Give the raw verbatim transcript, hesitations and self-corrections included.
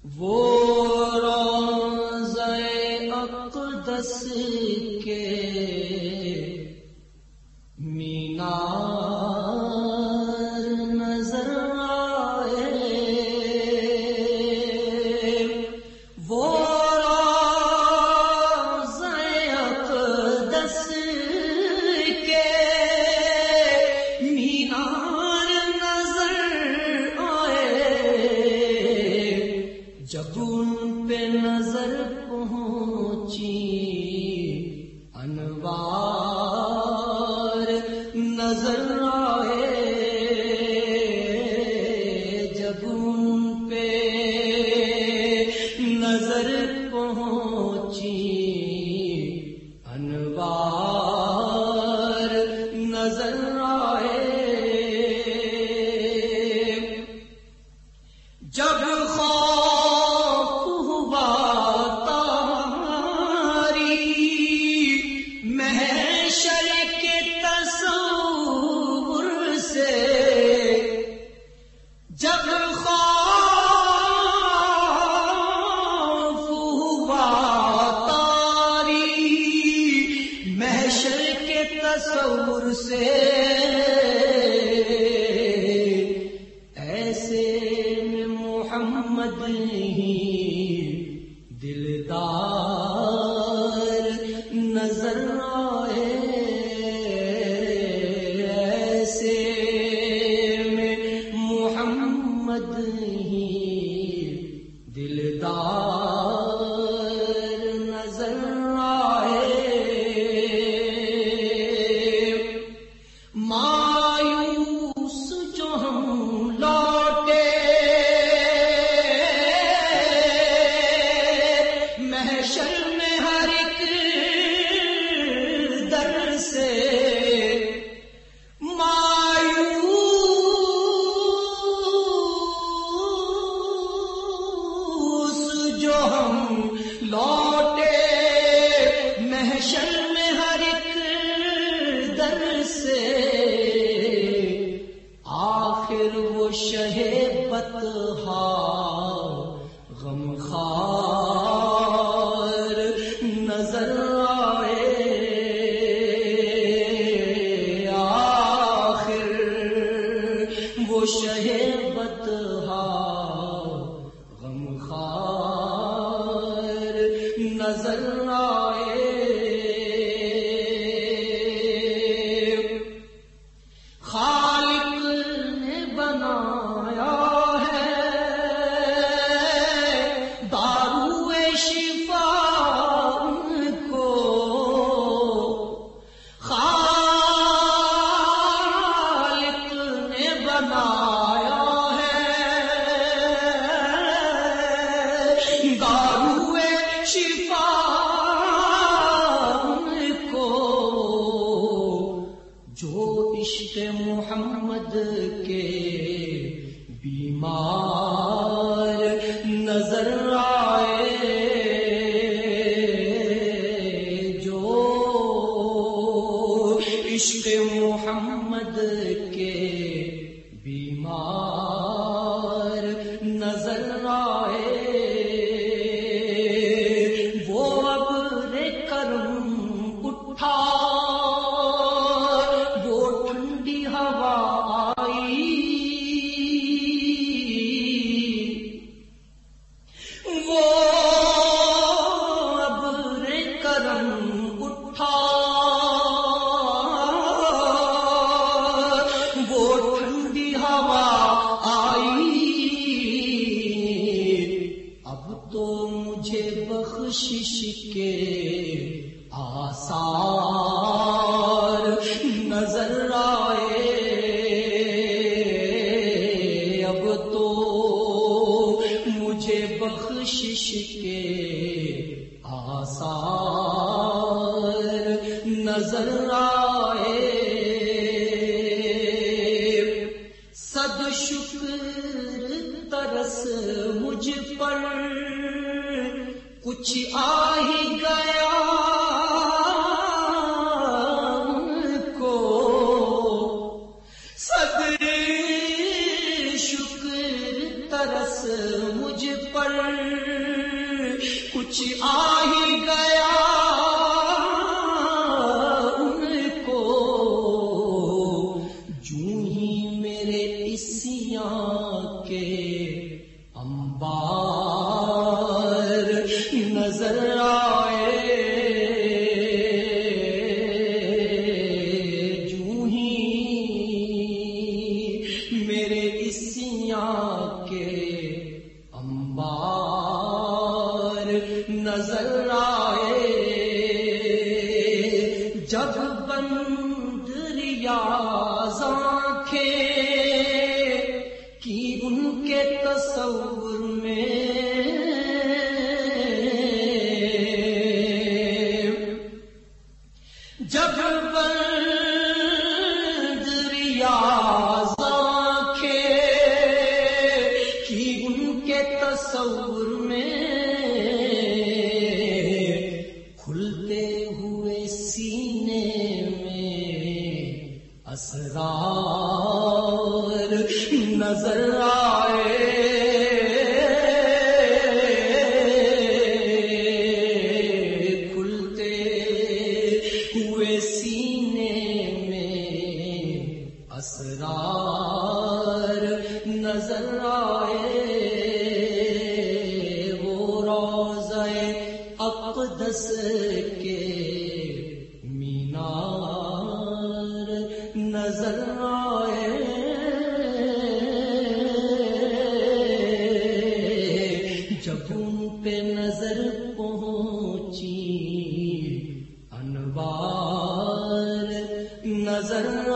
وہ روضہ اقدس کے مینار نظر آئے، وہ روضہ اقدس کے مینار نظر آئے، جب ان پہ نظر پہنچی انوار نظر آئے، جب ان پہ نظر پہنچی انوار نظر آئے، جب جب خوف ہوا طاری محشر کے تصور سے، ایسے میں محمد ہی دلدار نظر آئے، ایسے محمد ہی دلدار نظر آئے، مایوس جو ہم لوٹے محشر میں ہر ایک در سے، لوٹے محشر میں ہر ایک در سے، آخر وہ شہ بطحا غمخوار نظر آئے، آخر وہ شہ بطحا غمخوار نظر آئے، خالق نے بنایا ہے دارو شفا کو، خالق نے بنایا ہے دارو شفا کو، جو عشق محمد کے بیمار نظر آئے، جو عشق محمد کے بیمار نظر آئے، وہ ابر کرم اٹھا، وہ ٹھنڈی ہوا آئی، وہ ابر کرم اٹھا، وہ ٹھنڈی ہوا آئی، اب تو مجھے بخشش کے آثار نظر آئے، اب تو مجھے بخشش کے آثار نظر آئے، صد شکر ترس مجھ پر کچھ آ ہی گیا کو، صد شکر ترس مجھ پر جب بند ریاض آنکھیں کی ان کے تصور میں، جب بند ریاض آنکھیں کی ان کے تصور میں، کھلتے ہوئے سینے میں اسرار نظر آئے، کھلتے ہوئے سینے میں اسرار نظر آئے، وہ روضہ اقدس کے مینار نظر آئے، جب ان پہ نظر پہنچی انوار نظر